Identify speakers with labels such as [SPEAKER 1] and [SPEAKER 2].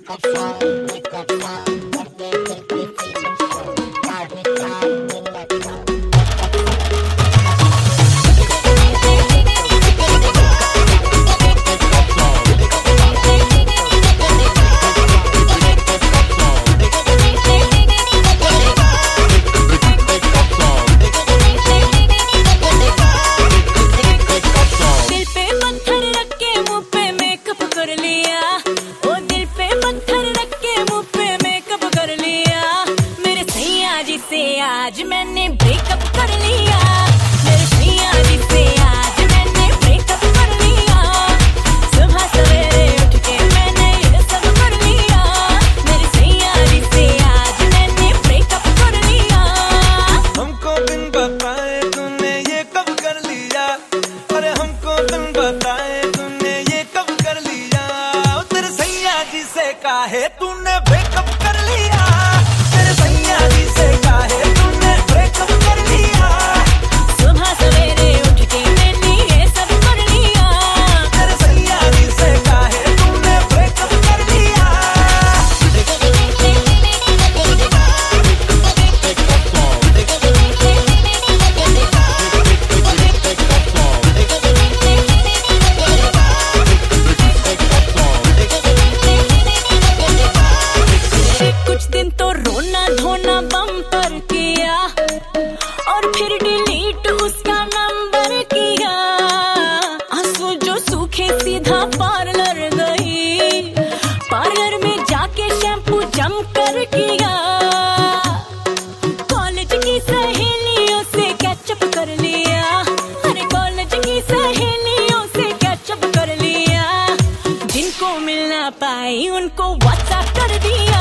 [SPEAKER 1] आज मैंने ब्रेकअप कर लिया, मेरे सैया जी से आज मैंने ब्रेकअप कर लिया। सुबह सवेरे उठ के मैंने ये सब कर लिया, मेरे सैया जी से आज मैंने ब्रेकअप कर लिया।
[SPEAKER 2] हमको बिन बताए तूने ये कब कर लिया, अरे हमको बिन बताए तूने ये कब कर लिया। तेरे सैया जी से काहे तूने ब्रेकअप कर लिया, तेरे सैया जी से काहे तूने ब्रेकअप कर लिया।
[SPEAKER 1] सुबह सवेरे उठ के मैंने ये सब कर लिया,
[SPEAKER 2] तेरे सैया जी से काहे तूने ब्रेकअप कर लिया।
[SPEAKER 1] कुछ दिन तो रोना धोना बम्पर किया और फिर डिलीट उसका नंबर किया। आंसू जो सूखे सीधा पार्लर गई, पार्लर में जाके शैम्पू जम कर किया। कॉलेज की सहेलियों से कैचअप कर लिया, अरे कॉलेज की सहेलियों से कैचअप कर लिया। जिनको मिल ना पाई उनको व्हाट्सएप कर दिया।